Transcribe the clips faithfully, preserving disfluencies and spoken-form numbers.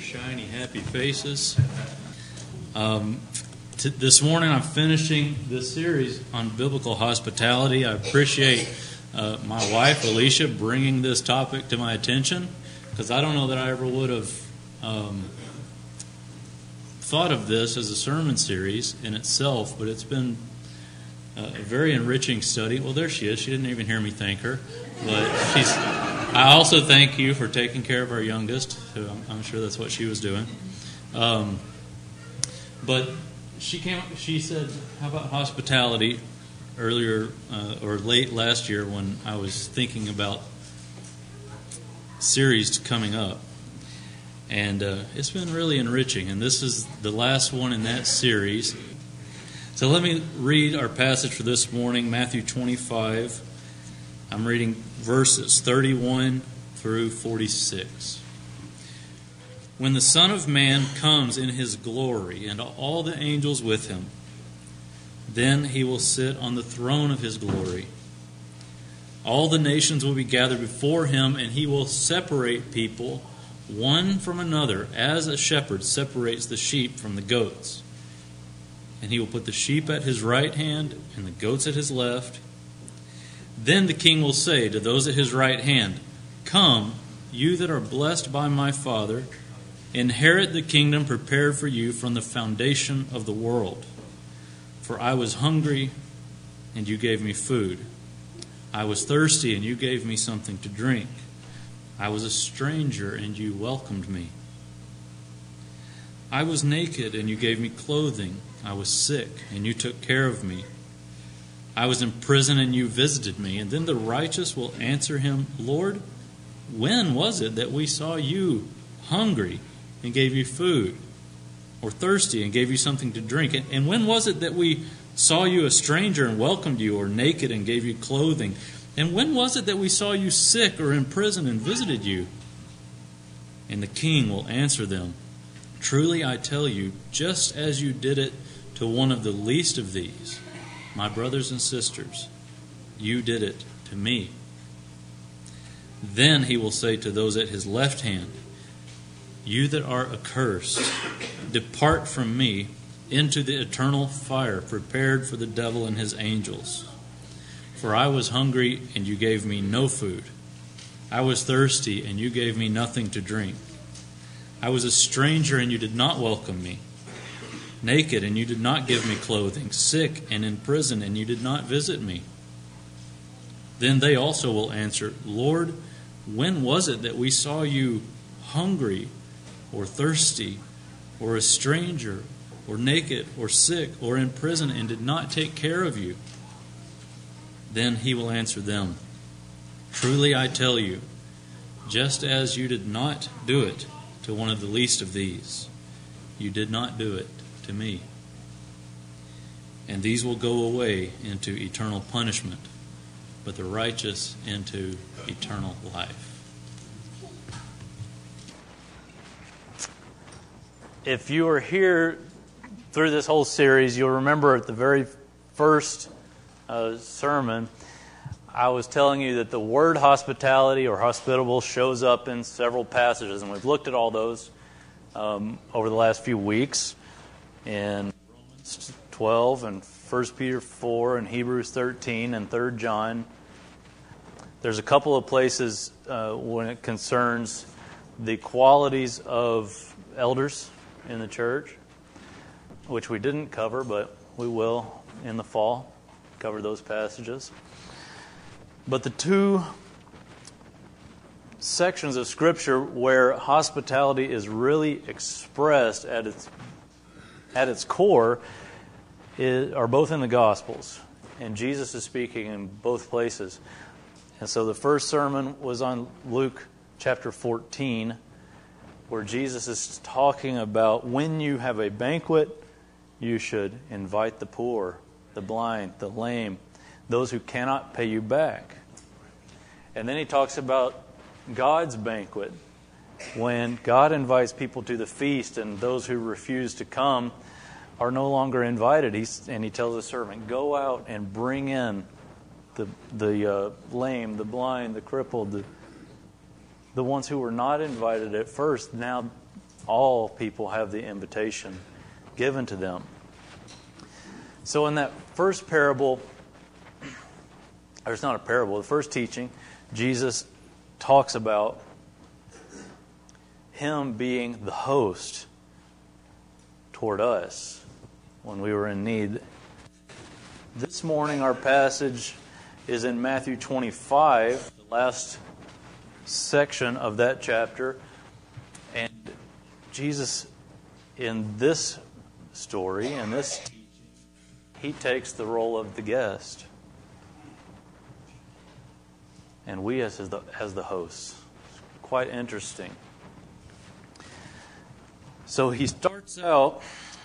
shiny, happy faces. Um, t- this morning I'm finishing this series on biblical hospitality. I appreciate uh, my wife, Alicia, bringing this topic to my attention, because I don't know that I ever would have um, thought of this as a sermon series in itself, but it's been a very enriching study. Well, there she is. She didn't even hear me thank her. But she's. I also thank you for taking care of our youngest, who I'm, I'm sure that's what she was doing. Um, but she came. She said, "How about hospitality?" Earlier uh, or late last year, when I was thinking about series coming up, and uh, it's been really enriching. And this is the last one in that series. So let me read our passage for this morning, Matthew twenty-five. I'm reading verses thirty-one through forty-six. When the Son of Man comes in His glory and all the angels with Him, then He will sit on the throne of His glory. All the nations will be gathered before Him, and He will separate people one from another, as a shepherd separates the sheep from the goats. And He will put the sheep at His right hand and the goats at His left. Then the King will say to those at His right hand, "Come, you that are blessed by my Father, inherit the kingdom prepared for you from the foundation of the world. For I was hungry, and you gave me food. I was thirsty, and you gave me something to drink. I was a stranger, and you welcomed me. I was naked, and you gave me clothing. I was sick, and you took care of me. I was in prison, and you visited me." And then the righteous will answer Him, "Lord, when was it that we saw you hungry and gave you food, or thirsty and gave you something to drink? And when was it that we saw you a stranger and welcomed you, or naked and gave you clothing? And when was it that we saw you sick or in prison and visited you?" And the King will answer them, "Truly I tell you, just as you did it to one of the least of these, my brothers and sisters, you did it to me." Then He will say to those at His left hand, "You that are accursed, depart from me into the eternal fire prepared for the devil and his angels. For I was hungry, and you gave me no food. I was thirsty, and you gave me nothing to drink. I was a stranger, and you did not welcome me. Naked, and you did not give me clothing. Sick and in prison, and you did not visit me." Then they also will answer, "Lord, when was it that we saw you hungry or thirsty or a stranger or naked or sick or in prison and did not take care of you?" Then He will answer them, "Truly I tell you, just as you did not do it to one of the least of these, you did not do it to me." And these will go away into eternal punishment, but the righteous into eternal life. If you are here through this whole series, you'll remember at the very first uh, sermon, I was telling you that the word hospitality or hospitable shows up in several passages, and we've looked at all those um, over the last few weeks in Romans twelve and First Peter four and Hebrews thirteen and Third John. There's a couple of places uh, when it concerns the qualities of elders in the church, which we didn't cover, but we will in the fall cover those passages. But the two sections of Scripture where hospitality is really expressed at its at its core is, are both in the Gospels, and Jesus is speaking in both places. And so the first sermon was on Luke chapter fourteen, where Jesus is talking about when you have a banquet, you should invite the poor, the blind, the lame, those who cannot pay you back. And then He talks about God's banquet, when God invites people to the feast and those who refuse to come are no longer invited. He's, and He tells the servant, "Go out and bring in the the uh, lame, the blind, the crippled, the, the ones who were not invited at first. Now All people have the invitation given to them. So in that first parable, or it's not a parable, the first teaching, Jesus talks about Him being the host toward us when we were in need. This morning our passage is in Matthew twenty-five, the last section of that chapter. And Jesus, in this story, in this teaching, He takes the role of the guest. And we as the, as the hosts. Quite interesting. So He starts out,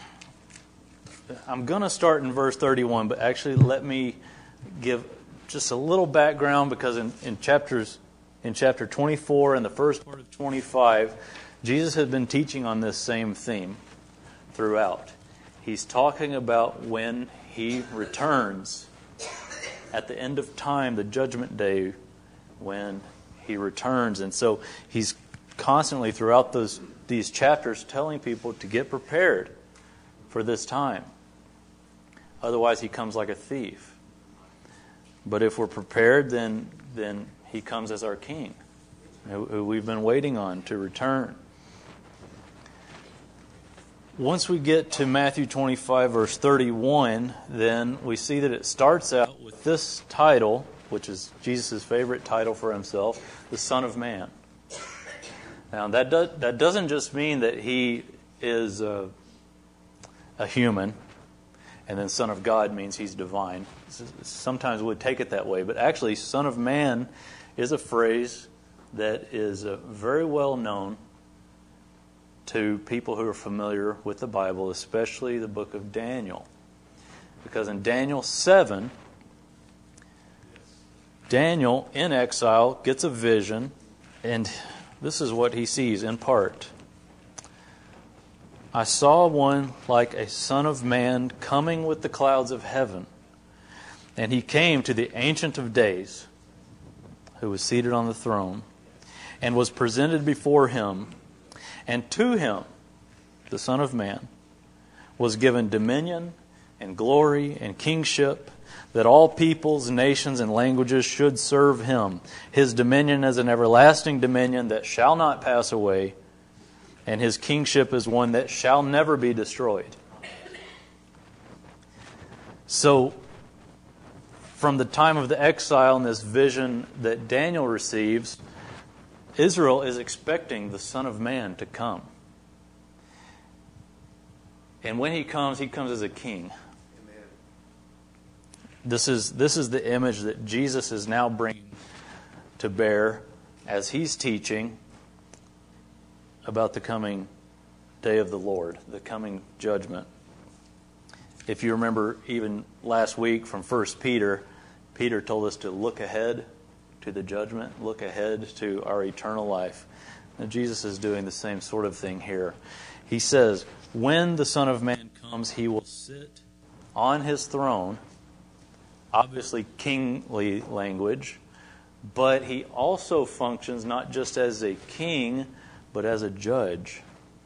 I'm going to start in verse thirty-one, but actually let me give just a little background, because in, in chapters in chapter twenty-four and the first part of twenty-five, Jesus has been teaching on this same theme throughout. He's talking about when He returns at the end of time, the judgment day, when He returns. And so He's constantly throughout those these chapters telling people to get prepared for this time. Otherwise He comes like a thief. But if we're prepared, then then He comes as our King, who we've been waiting on to return. Once we get to Matthew twenty-five, verse thirty-one, then we see that it starts out with this title, which is Jesus' favorite title for Himself, the Son of Man. Now, that, does, that doesn't just mean that He is a, a human, and then Son of God means He's divine. Sometimes we would take it that way, but actually, Son of Man is a phrase that is uh, very well known to people who are familiar with the Bible, especially the book of Daniel. Because in Daniel seven, Daniel, in exile, gets a vision, and this is what he sees in part. I saw one like a son of man coming with the clouds of heaven, and he came to the Ancient of Days, who was seated on the throne, and was presented before Him. And to Him, the Son of Man, was given dominion and glory and kingship, that all peoples, nations, and languages should serve Him. His dominion is an everlasting dominion that shall not pass away, and His kingship is one that shall never be destroyed. So, from the time of the exile and this vision that Daniel receives, Israel is expecting the Son of Man to come. And when He comes, He comes as a king. This is this is the image that Jesus is now bringing to bear as He's teaching about the coming day of the Lord, the coming judgment. If you remember even last week from First Peter, Peter told us to look ahead to the judgment, look ahead to our eternal life. And Jesus is doing the same sort of thing here. He says, when the Son of Man comes, He will sit on His throne. Obviously kingly language, but He also functions not just as a king, but as a judge.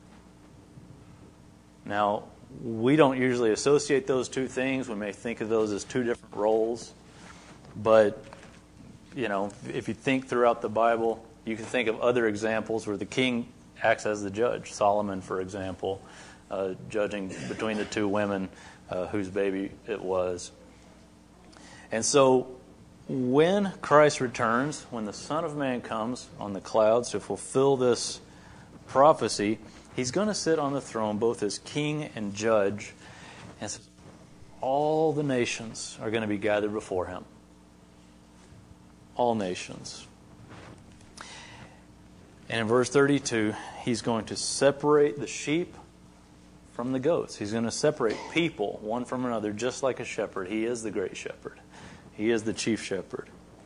Now, we don't usually associate those two things. We may think of those as two different roles. But, you know, if you think throughout the Bible, you can think of other examples where the king acts as the judge. Solomon, for example, uh, judging between the two women uh, whose baby it was. And so, when Christ returns, when the Son of Man comes on the clouds to fulfill this prophecy, He's going to sit on the throne both as king and judge. And all the nations are going to be gathered before Him. All nations. And in verse thirty-two, He's going to separate the sheep from the goats. He's going to separate people one from another, just like a shepherd. He is the great shepherd. He is the chief shepherd.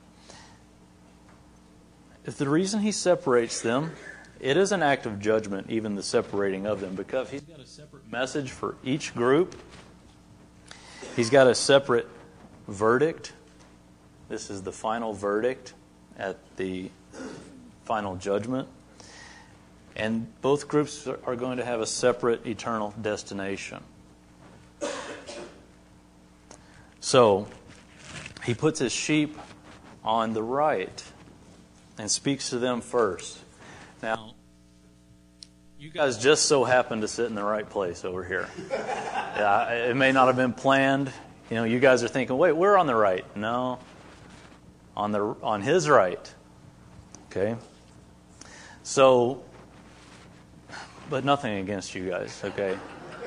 If the reason He separates them, it is an act of judgment, even the separating of them, because He's got a separate message for each group. He's got a separate verdict. This is the final verdict at the final judgment. And both groups are going to have a separate eternal destination. So, he puts his sheep on the right and speaks to them first. Now, you guys just so happen to sit in the right place over here. Yeah, it may not have been planned. You know, you guys are thinking, wait, we're on the right. No, on the on his right. Okay? So, but nothing against you guys, okay?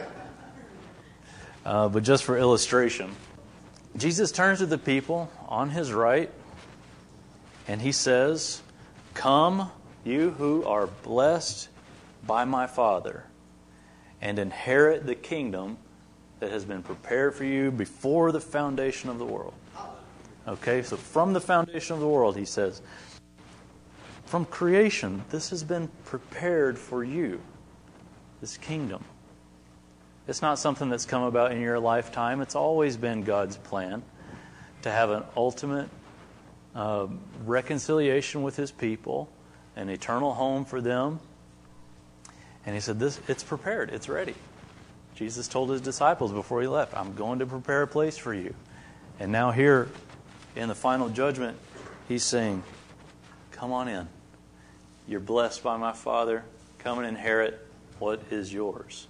Uh, but just for illustration, Jesus turns to the people on his right, and he says, "Come, you who are blessed by my Father, and inherit the kingdom that has been prepared for you before the foundation of the world." Okay, so from the foundation of the world, he says, from creation, this has been prepared for you, this kingdom. It's not something that's come about in your lifetime. It's always been God's plan to have an ultimate uh, reconciliation with his people, an eternal home for them. And he said, "This it's prepared. It's ready." Jesus told his disciples before he left, "I'm going to prepare a place for you." And now here, in the final judgment, he's saying, "Come on in. You're blessed by my Father. Come and inherit what is yours."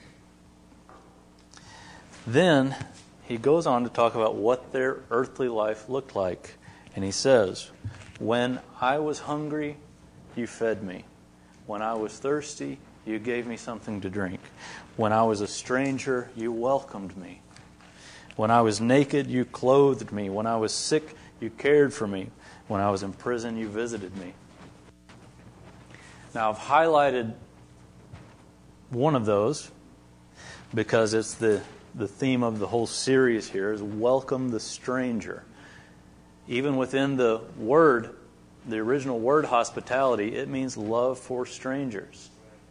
Then he goes on to talk about what their earthly life looked like. And he says, "When I was hungry, you fed me. When I was thirsty, you gave me something to drink. When I was a stranger, you welcomed me. When I was naked, you clothed me. When I was sick, you cared for me. When I was in prison, you visited me." Now, I've highlighted one of those because it's the, the theme of the whole series here is welcome the stranger. Even within the word, the original word hospitality, it means love for strangers.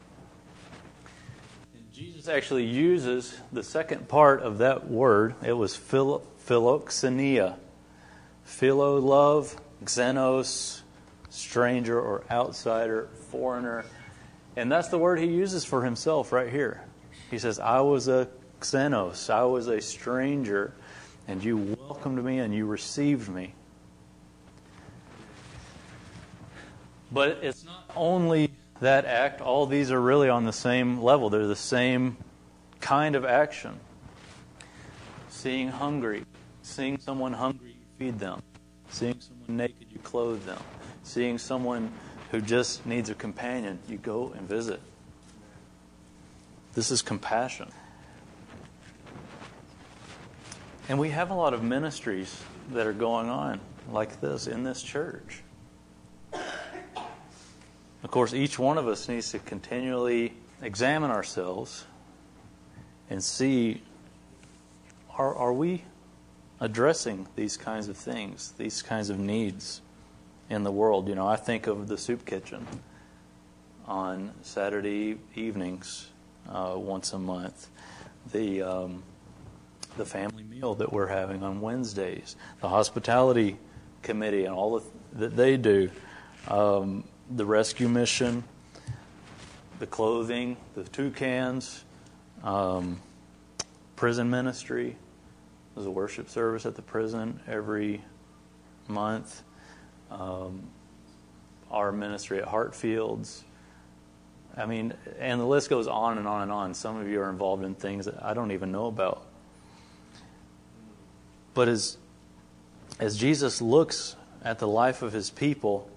And Jesus actually uses the second part of that word. It was philo, philoxenia. Philo, love, xenos, stranger or outsider, foreigner. And that's the word he uses for himself right here. He says, "I was a xenos, I was a stranger, and you welcomed me and you received me." But it's not only that act. All these are really on the same level. They're the same kind of action. Seeing hungry, seeing someone hungry, you feed them. Seeing someone naked, you clothe them. Seeing someone who just needs a companion, you go and visit. This is compassion. And we have a lot of ministries that are going on like this in this church. Of course, each one of us needs to continually examine ourselves and see, are, are we addressing these kinds of things, these kinds of needs in the world? You know, I think of the soup kitchen on Saturday evenings uh, once a month. The um, the family meal that we're having on Wednesdays. The hospitality committee and all that they do. Um, the rescue mission. The clothing. The toucans. Um, prison ministry. There's a worship service at the prison every month. Um, our ministry at Hartfields. I mean, and the list goes on and on and on. Some of you are involved in things that I don't even know about. But as as Jesus looks at the life of his people,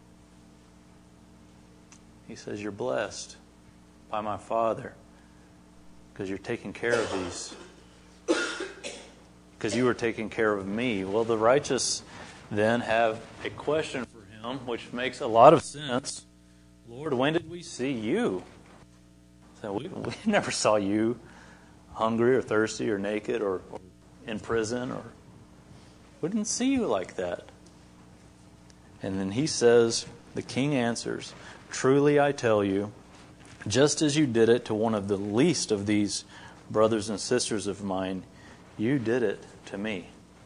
he says, "You're blessed by my Father because you're taking care of these. Because you were taking care of me." Well, the righteous then have a question for him, which makes a lot of sense. "Lord, when did we see you?" So we, we never saw you hungry or thirsty or naked or, or in prison, or we didn't see you like that. And then he says, the king answers, "Truly I tell you, just as you did it to one of the least of these brothers and sisters of mine, you did it to me."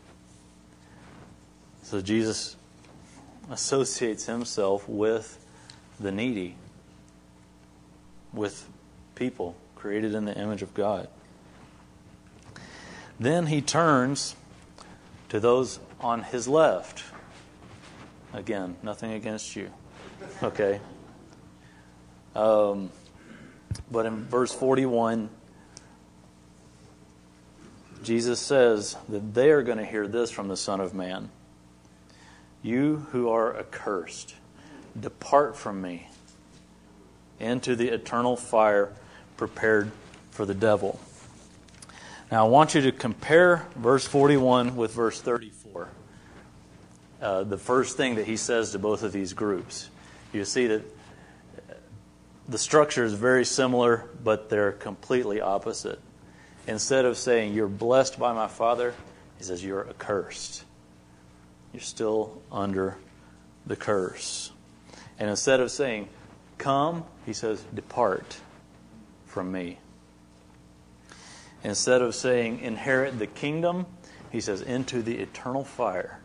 So Jesus associates himself with the needy. with people created in the image of God. Then he turns to those on his left. Again, nothing against you. Okay. Um, but in verse forty-one, Jesus says that they are going to hear this from the Son of Man. You who are accursed, depart from me into the eternal fire prepared for the devil. Now I want you to compare verse forty-one with verse thirty-four. Uh, the first thing that he says to both of these groups. You see that the structure is very similar, but they're completely opposite. Instead of saying, you're blessed by my Father, he says, you're accursed. You're still under the curse. And instead of saying, come, he says, depart from me. Instead of saying, inherit the kingdom, he says, into the eternal fire.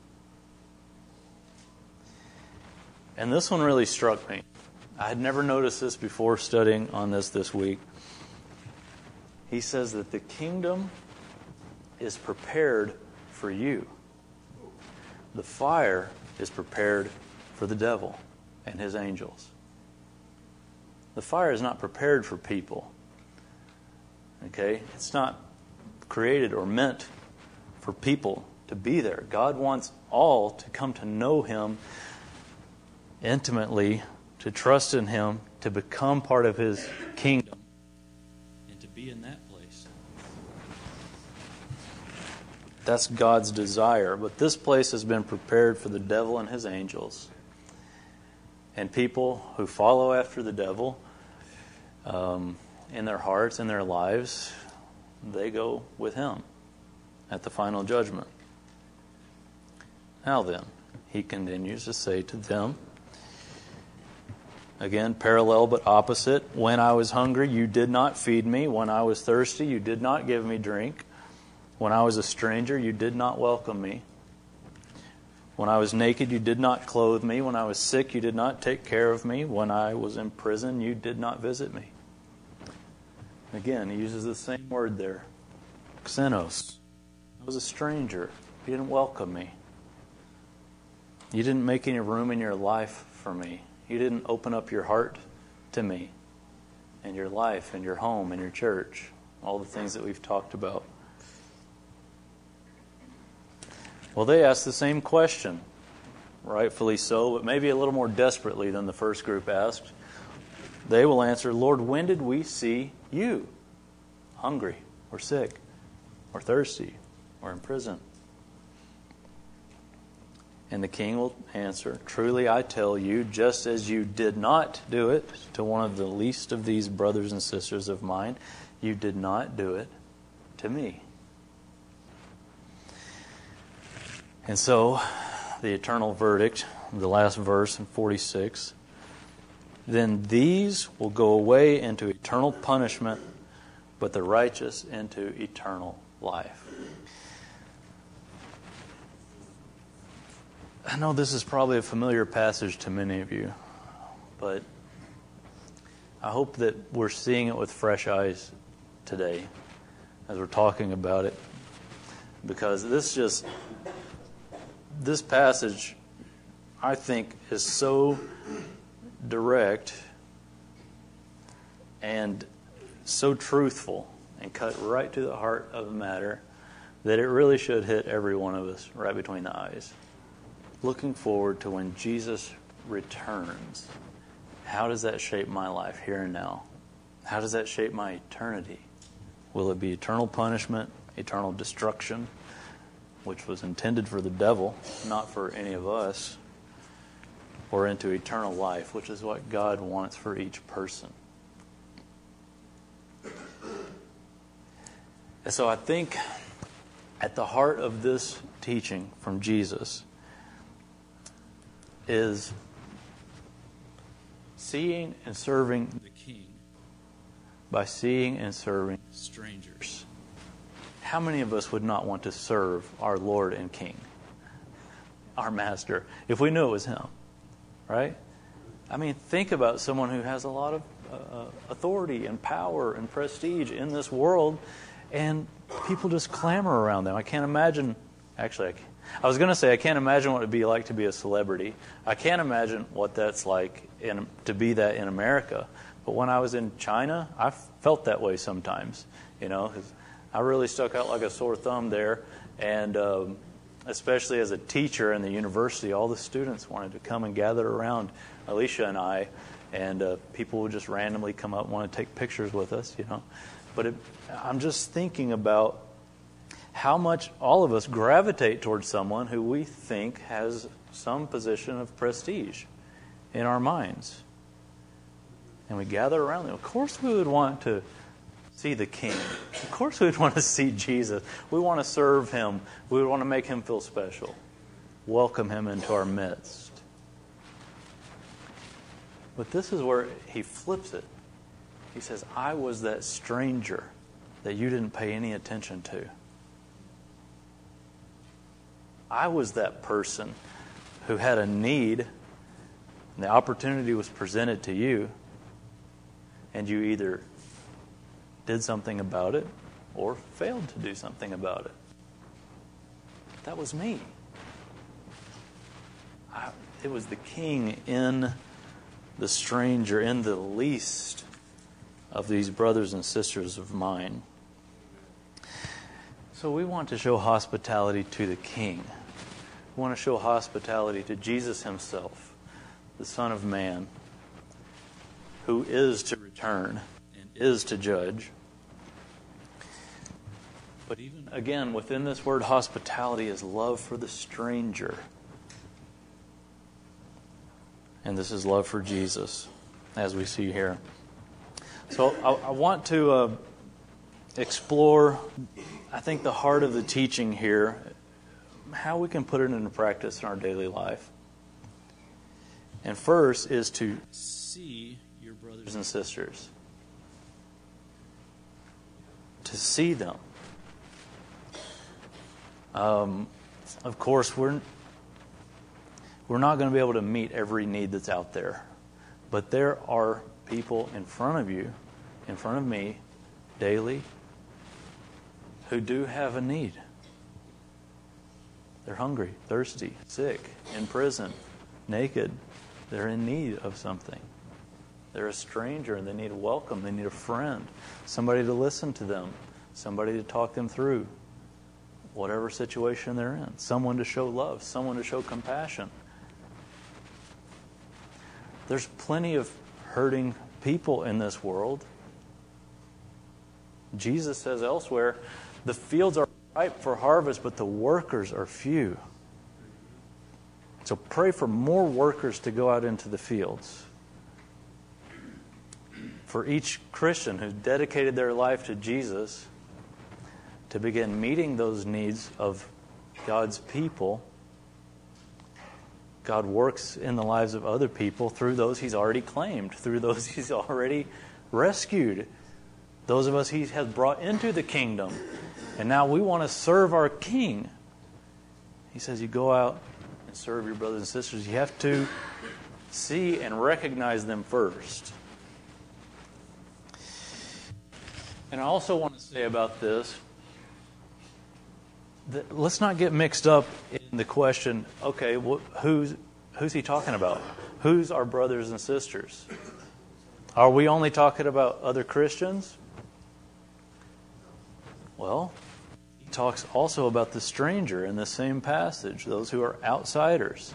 And this one really struck me. I had never noticed this before studying on this this week. He says that the kingdom is prepared for you. The fire is prepared for the devil and his angels. The fire is not prepared for people. Okay? It's not created or meant for people to be there. God wants all to come to know Him intimately, to trust in Him, to become part of His kingdom, and to be in that place. That's God's desire. But this place has been prepared for the devil and his angels. And people who follow after the devil um, in their hearts, in their lives, they go with him at the final judgment. Now then, he continues to say to them, again, parallel but opposite. When I was hungry, you did not feed me. When I was thirsty, you did not give me drink. When I was a stranger, you did not welcome me. When I was naked, you did not clothe me. When I was sick, you did not take care of me. When I was in prison, you did not visit me. Again, he uses the same word there. Xenos. I was a stranger. You didn't welcome me. You didn't make any room in your life for me. You didn't open up your heart to me and your life and your home and your church. All the things that we've talked about. Well, they asked the same question, rightfully so, but maybe a little more desperately than the first group asked. They will answer, Lord, when did we see you hungry or sick or thirsty or in prison? And the king will answer, truly I tell you, just as you did not do it to one of the least of these brothers and sisters of mine, you did not do it to me. And so, the eternal verdict, the last verse in forty-six, then these will go away into eternal punishment, but the righteous into eternal life. I know this is probably a familiar passage to many of you, but I hope that we're seeing it with fresh eyes today as we're talking about it, because this just, this passage, I think, is so direct and so truthful and cut right to the heart of the matter that it really should hit every one of us right between the eyes. Looking forward to when Jesus returns. How does that shape my life here and now? How does that shape my eternity? Will it be eternal punishment, eternal destruction, which was intended for the devil, not for any of us, or into eternal life, which is what God wants for each person? And so I think at the heart of this teaching from Jesus is seeing and serving the King by seeing and serving strangers. How many of us would not want to serve our Lord and King, our Master, if we knew it was Him? Right? I mean, think about someone who has a lot of uh, authority and power and prestige in this world, and people just clamor around them. I can't imagine, actually, I, I was going to say I can't imagine what it would be like to be a celebrity. I can't imagine what that's like in, to be that in America. But when I was in China, I felt that way sometimes, you know, 'cause I really stuck out like a sore thumb there, and um, especially as a teacher in the university, all the students wanted to come and gather around Alicia and I, and uh, people would just randomly come up and want to take pictures with us, you know. But it, I'm just thinking about how much all of us gravitate towards someone who we think has some position of prestige in our minds. And we gather around them. Of course we would want to see the King. Of course we would want to see Jesus. We want to serve Him. We would want to make Him feel special. Welcome Him into our midst. But this is where He flips it. He says, I was that stranger that you didn't pay any attention to. I was that person who had a need, and the opportunity was presented to you, and you either did something about it or failed to do something about it. That was me. I, it was the King in the stranger, in the least of these brothers and sisters of mine. So we want to show hospitality to the King. We want to show hospitality to Jesus Himself, the Son of Man, who is to return and is to judge. But even, again, within this word hospitality is love for the stranger. And this is love for Jesus, as we see here. So I, I want to uh, explore, I think, the heart of the teaching here, how we can put it into practice in our daily life. And first is to see your brothers and sisters. To see them. Um, of course, we're we're not going to be able to meet every need that's out there. But there are people in front of you, in front of me, daily, who do have a need. They're hungry, thirsty, sick, in prison, naked. They're in need of something. They're a stranger and they need a welcome. They need a friend, somebody to listen to them, somebody to talk them through whatever situation they're in, someone to show love, someone to show compassion. There's plenty of hurting people in this world. Jesus says elsewhere, the fields are ripe for harvest, but the workers are few. So pray for more workers to go out into the fields. For each Christian who's dedicated their life to Jesus to begin meeting those needs of God's people, God works in the lives of other people through those He's already claimed, through those He's already rescued, those of us He has brought into the kingdom. And now we want to serve our King. He says you go out and serve your brothers and sisters. You have to see and recognize them first. And I also want to say about this, that let's not get mixed up in the question, okay, wh- who's who's he talking about? Who's our brothers and sisters? Are we only talking about other Christians? Well, he talks also about the stranger in the same passage, those who are outsiders.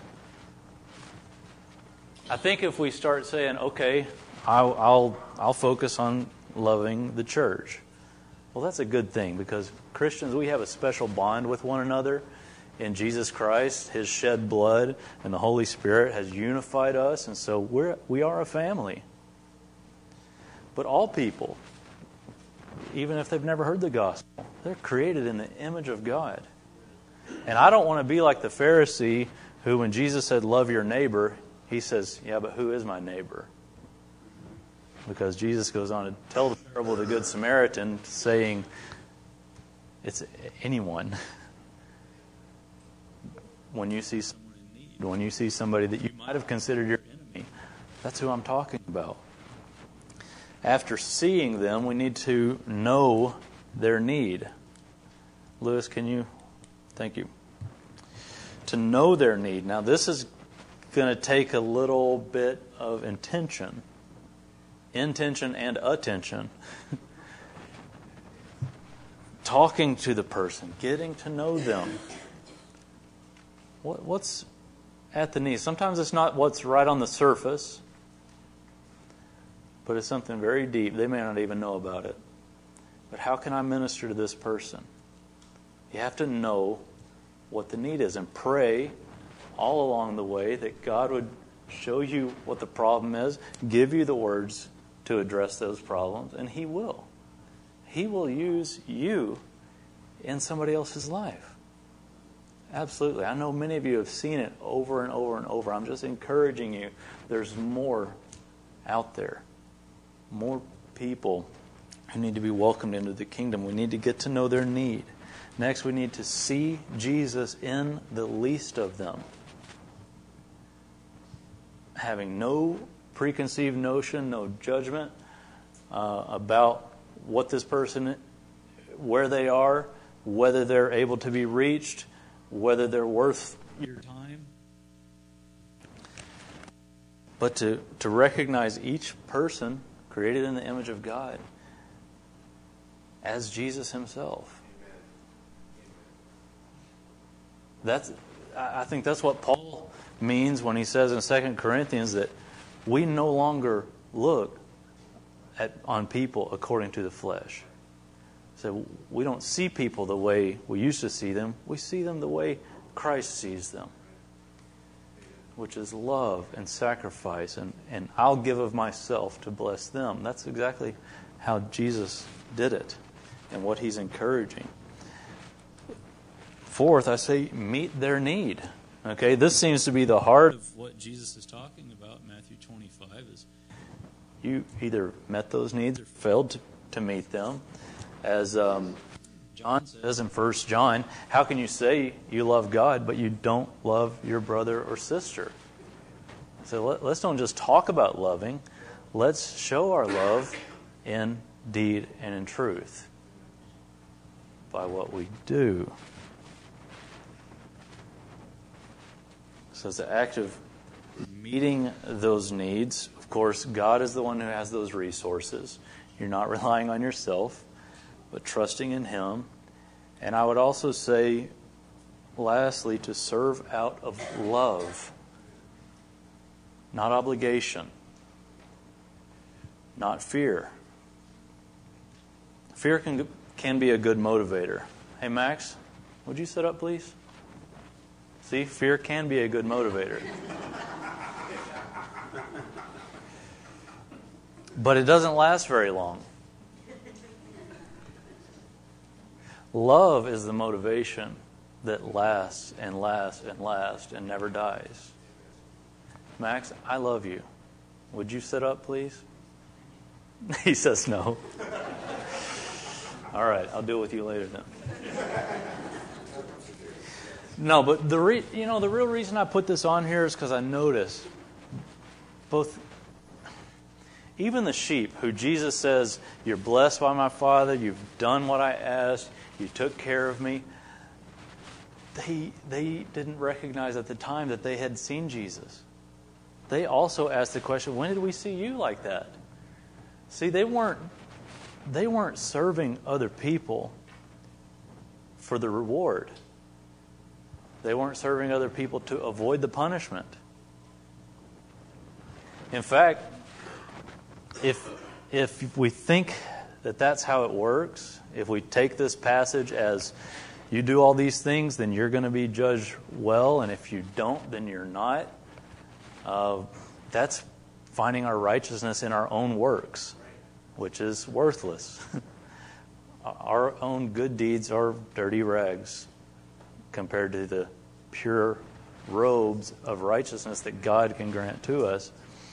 I think if we start saying, okay, I'll I'll, I'll focus on loving the church. Well, that's a good thing, because Christians, we have a special bond with one another in Jesus Christ. His shed blood and the Holy Spirit has unified us, and so we're we are a family. But all people, even if they've never heard the gospel, they're created in the image of God. And I don't want to be like the Pharisee who, when Jesus said, love your neighbor, he says, yeah, but who is my neighbor? Because Jesus goes on to tell the parable of the Good Samaritan, saying, it's anyone. When you see someone in need, when you see somebody that you might have considered your enemy, that's who I'm talking about. after seeing them, we need to know their need. Lewis, can you? Thank you. To know their need. Now, this is going to take a little bit of intention. Intention and attention. Talking to the person, getting to know them. What, what's at the need? Sometimes it's not what's right on the surface, but it's something very deep. They may not even know about it. But how can I minister to this person? You have to know what the need is and pray all along the way that God would show you what the problem is, give you the words to address those problems, and He will. He will use you in somebody else's life. Absolutely. I know many of you have seen it over and over and over. I'm just encouraging you. There's more out there. More people who need to be welcomed into the kingdom. We need to get to know their need. Next, we need to see Jesus in the least of them. Having no preconceived notion, no judgment uh, about what this person, where they are, whether they're able to be reached, whether they're worth your time. But to, to recognize each person created in the image of God as Jesus Himself. That's, I think that's what Paul means when he says in Second Corinthians that we no longer look at on people according to the flesh. So we don't see people the way we used to see them. We see them the way Christ sees them, which is love and sacrifice, and, and I'll give of myself to bless them. That's exactly how Jesus did it and what He's encouraging. Fourth, I say meet their need. Okay, this seems to be the heart of what Jesus is talking about in Matthew twenty-five is you either met those needs or failed to, to meet them. As um, John says in First John, how can you say you love God but you don't love your brother or sister? So let, let's don't just talk about loving. Let's show our love in deed and in truth by what we do. So it's the act of meeting those needs. Of course, God is the one who has those resources. You're not relying on yourself, but trusting in Him. And I would also say, lastly, to serve out of love, not obligation, not fear. Fear can can be a good motivator. Hey, Max, would you sit up, please? See, fear can be a good motivator. But it doesn't last very long. Love is the motivation that lasts and lasts and lasts and never dies. Max, I love you. Would you sit up, please? He says no. All right, I'll deal with you later then. No, but the re- you know the real reason I put this on here is because I notice both, even the sheep who Jesus says, "You're blessed by my Father. You've done what I asked. You took care of me." They they didn't recognize at the time that they had seen Jesus. They also asked the question, "When did we see you like that?" See, they weren't they weren't serving other people for the reward. They weren't serving other people to avoid the punishment. In fact, if if we think that that's how it works, if we take this passage as you do all these things, then you're going to be judged well, and if you don't, then you're not. Uh, that's finding our righteousness in our own works, which is worthless. Our own good deeds are dirty rags compared to the pure robes of righteousness that God can grant to us.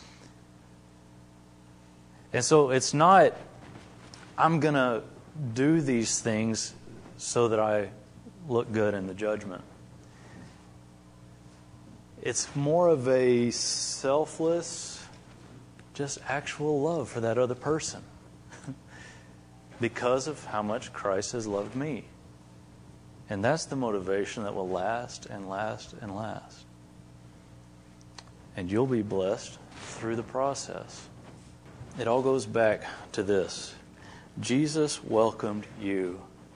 And so it's not, I'm going to do these things so that I look good in the judgment. It's more of a selfless just actual love for that other person because of how much Christ has loved me. And that's the motivation that will last and last and last. And you'll be blessed through the process. It all goes back to this. Jesus welcomed you.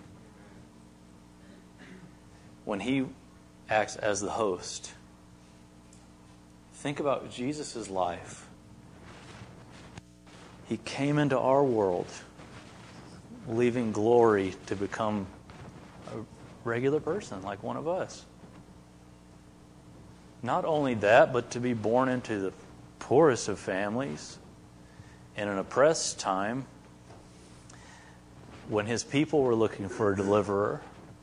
When He acts as the host, think about Jesus' life. He came into our world, leaving glory to become a regular person like one of us. Not only that, but to be born into the poorest of families in an oppressed time when His people were looking for a deliverer.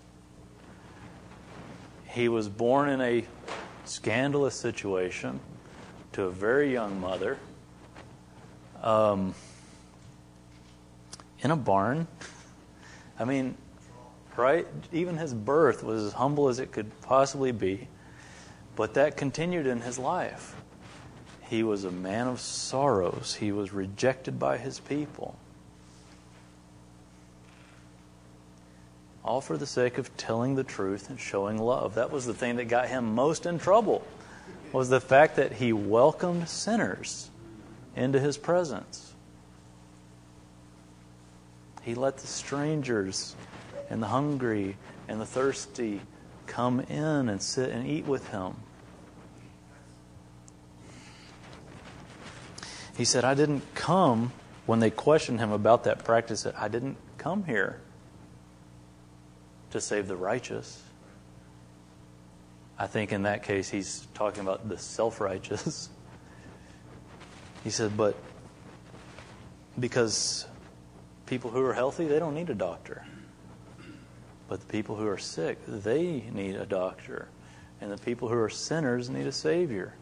He was born in a scandalous situation to a very young mother, um, in a barn. I mean, right? Even His birth was as humble as it could possibly be. But that continued in His life. He was a man of sorrows. He was rejected by His people. All for the sake of telling the truth and showing love. That was the thing that got Him most in trouble, was the fact that He welcomed sinners into His presence. He let the strangers and the hungry and the thirsty come in and sit and eat with Him. He said, I didn't come, when they questioned Him about that practice, I didn't come here to save the righteous. I think in that case He's talking about the self-righteous. He said, but because people who are healthy, they don't need a doctor. But the people who are sick, they need a doctor. And the people who are sinners need a Savior.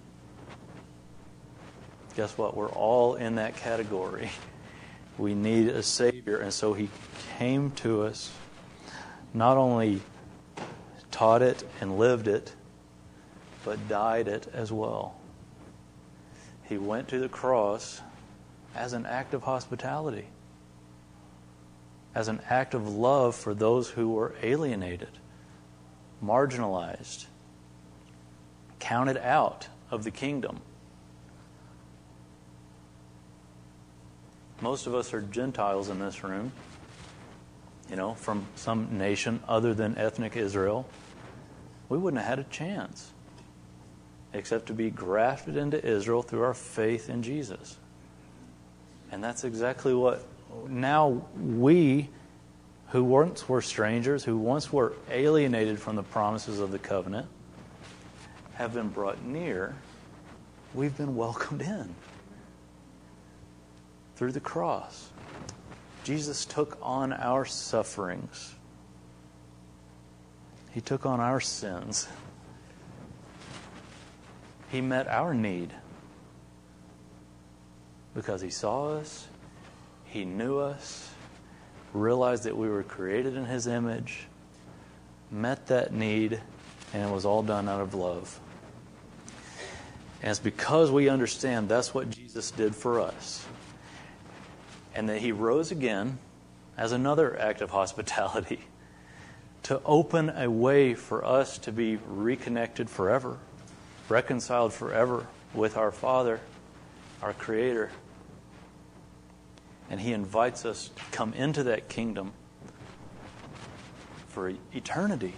Guess what? We're all in that category. We need a Savior. And so He came to us, not only taught it and lived it, but died it as well. He went to the cross as an act of hospitality, as an act of love for those who were alienated, marginalized, counted out of the kingdom. Most of us are Gentiles in this room, you know, from some nation other than ethnic Israel. We wouldn't have had a chance except to be grafted into Israel through our faith in Jesus. And that's exactly what now we, who once were strangers, who once were alienated from the promises of the covenant, have been brought near. We've been welcomed in through the cross. Jesus took on our sufferings. He took on our sins. He met our need because He saw us, He knew us, realized that we were created in His image, met that need, and it was all done out of love. And it's because we understand that's what Jesus did for us. And that He rose again as another act of hospitality to open a way for us to be reconnected forever, reconciled forever with our Father, our Creator. And He invites us to come into that kingdom for eternity.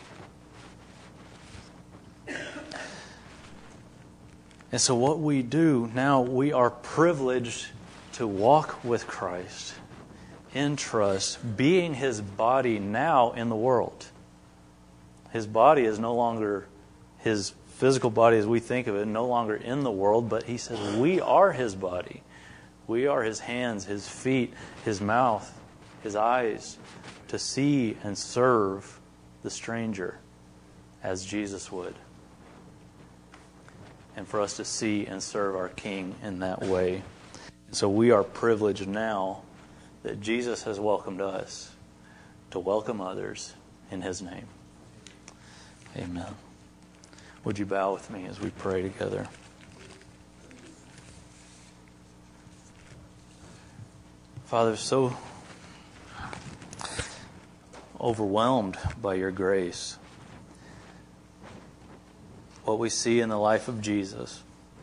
And so what we do now, we are privileged to walk with Christ in trust, being His body now in the world. His body is no longer His physical body as we think of it, no longer in the world, but He says we are His body. We are His hands, His feet, His mouth, His eyes, to see and serve the stranger as Jesus would. And for us to see and serve our King in that way. So we are privileged now that Jesus has welcomed us to welcome others in His name. Amen. Would you bow with me as we pray together? Father, so overwhelmed by your grace. What we see in the life of Jesus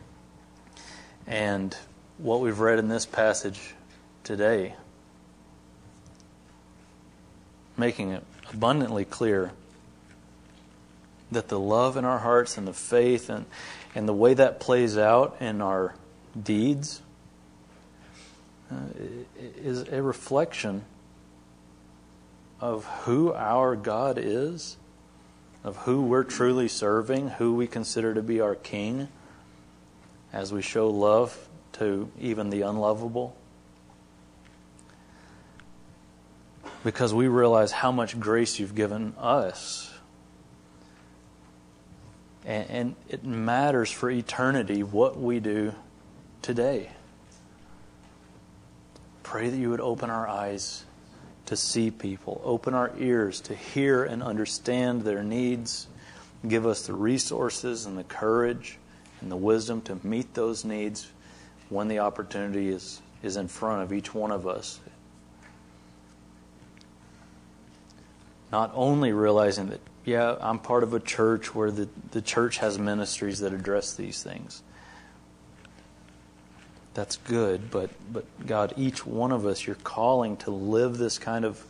and what we've read in this passage today, making it abundantly clear that the love in our hearts and the faith and, and the way that plays out in our deeds uh, is a reflection of who our God is, of who we're truly serving, who we consider to be our King, as we show love to even the unlovable. Because we realize how much grace you've given us. And, and it matters for eternity what we do today. Pray that you would open our eyes to see people, open our ears to hear and understand their needs, give us the resources and the courage and the wisdom to meet those needs when the opportunity is, is in front of each one of us. Not only realizing that, yeah, I'm part of a church where the, the church has ministries that address these things. That's good, but, but God, each one of us, you're calling to live this kind of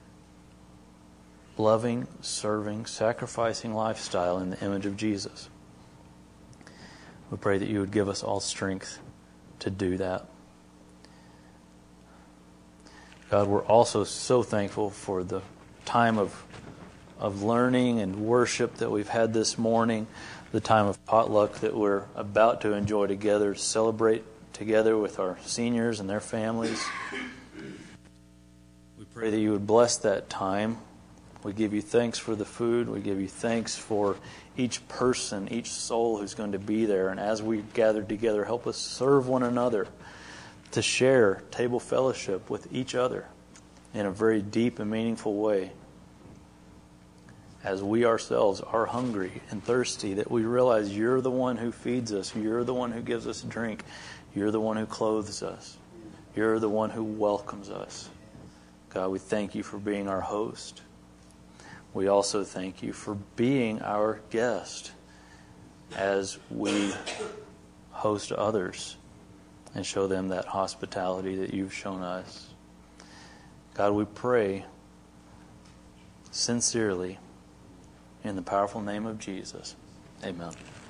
loving, serving, sacrificing lifestyle in the image of Jesus. We pray that you would give us all strength to do that. God, we're also so thankful for the time of of learning and worship that we've had this morning, the time of potluck that we're about to enjoy together, celebrate together with our seniors and their families. We pray that you would bless that time. We give you thanks for the food. We give you thanks for each person, each soul who's going to be there. And as we gather together, help us serve one another, to share table fellowship with each other in a very deep and meaningful way. As we ourselves are hungry and thirsty, that we realize you're the one who feeds us. You're the one who gives us drink. You're the one who clothes us. You're the one who welcomes us. God, we thank you for being our host. We also thank you for being our guest as we host others and show them that hospitality that you've shown us. God, we pray sincerely in the powerful name of Jesus. Amen.